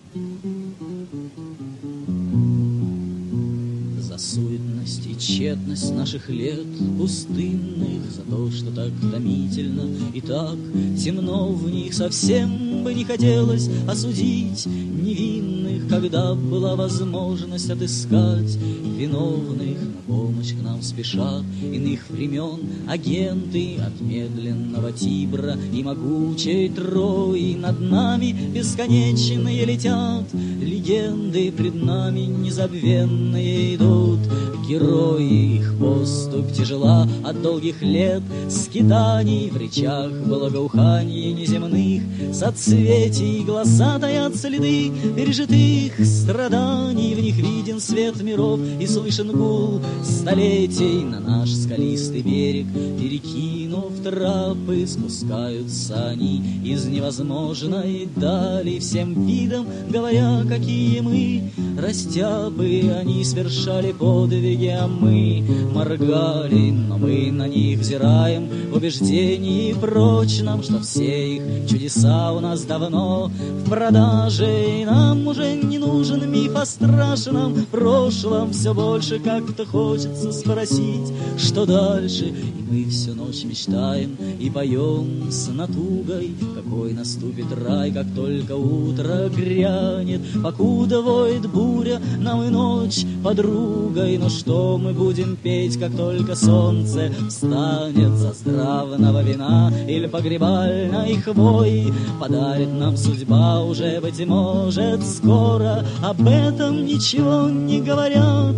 За суетность и тщетность наших лет пустынных, за то, что так томительно и так темно в них, совсем бы не хотелось осудить невинных, когда была возможность отыскать виновных. На помощь к нам спешат иных времен агенты от медленного Тибра и могучей Трои. Над нами бесконечные летят легенды, пред нами незабвенные идут герои. Их поступь тяжела от долгих лет скитаний, в речах благоуханье неземных соцветий, глаза таят следы пережитых страданий, в них виден свет миров и слышен гул столетий. На наш скалистый берег, перекинув трапы, спускаются они из невозможной дали, всем видом говоря, какие мы растяпы. Они свершали подвиги, а мы моргали, но мы на них взираем в убеждении прочном, что все их чудеса у нас давно в продаже, и нам уже не нужен миф о страшном прошлом. Все больше как-то хочется спросить, что дальше, и мы всю ночь мечтаем и поем с натугой, какой наступит рай, как только утро грянет. Покуда воет буря, нам и ночь подругой, но что мы будем петь, как только солнце встанет? За здравного вина или погребальной хвои подарит нам судьба уже, быть может, скоро. Об этом ничего не говорят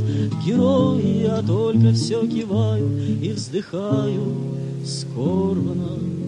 герои, а только все кивают и вздыхают скорбно.